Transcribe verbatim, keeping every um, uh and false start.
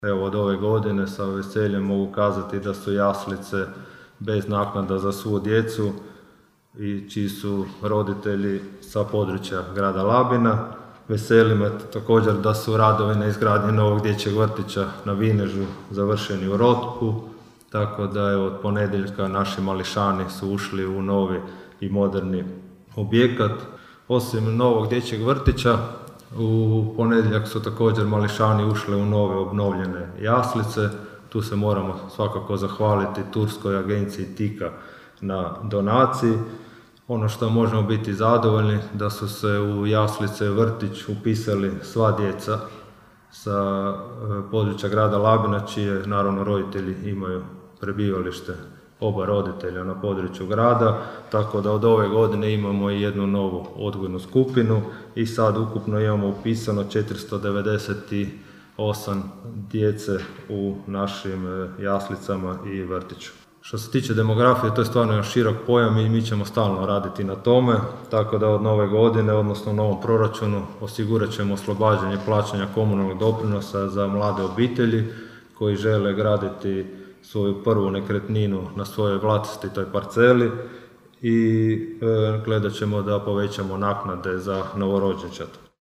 Evo, od ove godine sa veseljem mogu kazati da su jaslice bez naknada za svu djecu i čiji su roditelji sa područja grada Labina. Veseli me također da su radovi na izgradnji novog dječjeg vrtića na Vinežu završeni u Rotku, tako da je od ponedjeljka naši mališani su ušli u novi i moderni objekat. Osim novog dječjeg vrtića, u ponedjeljak su također mališani ušli u nove obnovljene jaslice. Tu se moramo svakako zahvaliti turskoj agenciji Tika na donaciji. Ono što možemo biti zadovoljni da su se u jaslice vrtić upisali sva djeca sa područja grada Labina, čije naravno roditelji imaju prebivalište, oba roditelja na području grada, tako da od ove godine imamo i jednu novu odgojnu skupinu i sad ukupno imamo upisano četiristo devedeset osam djece u našim jaslicama i vrtiću. Što se tiče demografije, to je stvarno jedan širok pojam i mi ćemo stalno raditi na tome, tako da od nove godine, odnosno u novom proračunu, osigurat ćemo oslobađanje plaćanja komunalnog doprinosa za mlade obitelji koji žele graditi svoju prvu nekretninu na svojoj vlastitoj parceli i e, gledat ćemo da povećamo naknade za novorođenčad.